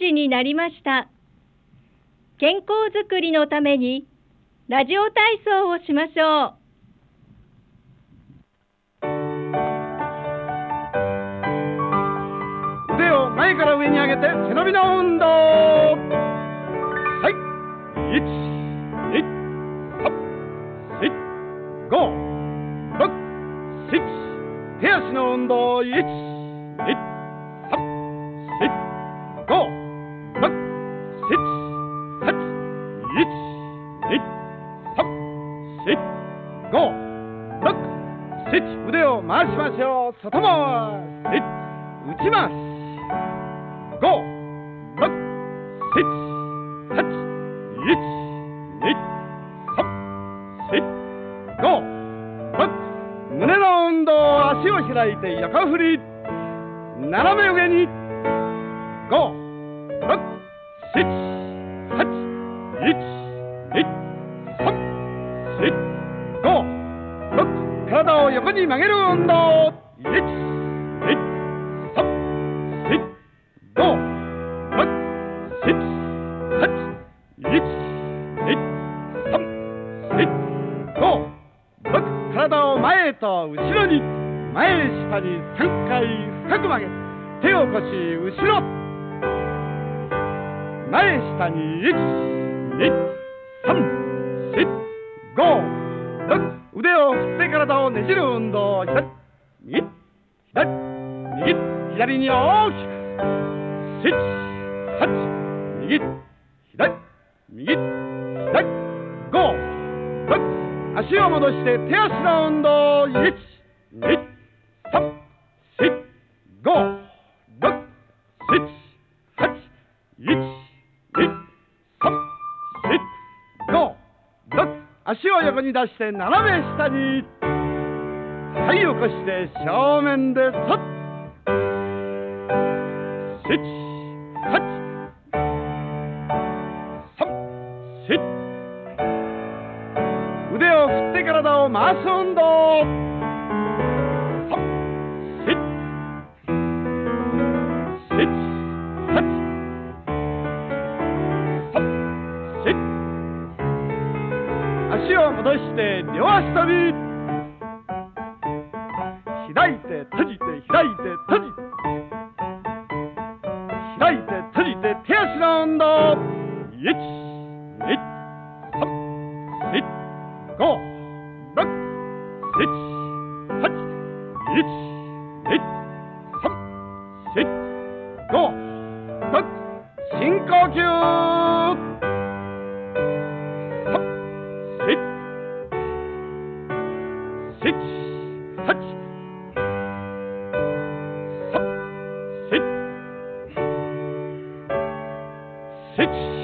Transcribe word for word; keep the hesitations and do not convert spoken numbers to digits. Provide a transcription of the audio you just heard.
時になりました。健康づくりのためにラジオ体操をしましょう。 腕を前から上に上げて背伸びの運動。はい、いち、に、さん、し、ご、ろく、しち。手足の運動。いち、に、さん、し、ご、ろく、しち、はち、いち、に、さん、し、ご、ろく、しち。腕を回しましょう。外回し、内回し。ご、ろく、しち、はち、いち、に、さん、し、ご、ろく。胸の運動。足を開いて横振り。斜め上に。ご、ろく、しち、はち、いち、に、さん、し、ご、ろく。体を横に曲げる運動。いち、に、さん、し、ご、ろく、しち、はち、いち、に、さん、し、ご、ろく。体を前へと後ろに。前下にさんかい深く曲げ、手を腰後ろ。前下にいち、に、さん、し、ご、ろく。腕を振って体をねじる運動。左、右、左、右、左に大きく。しち、はち、右、左、右、左、ご、ろく。足を戻して手足の運動。いち、に、さん、し、ご、ろく、しち、はち、いち、に、さん、し、ご、ろく。足を横に出して斜め下に。はい、起こして正面でそっ。しち、はち、さん、し。腕を振って体を回す運動。さん、し、し、はち、さん、し。足を戻して両足跳び。開いて閉じて開いて閉じて開いて閉じて手足の運動。いち、に、さん、し、ご、ろく、しち、はち、いち、に、さん、し、ご、ろく。深呼吸。さん、し、し、はち、さん、し、し。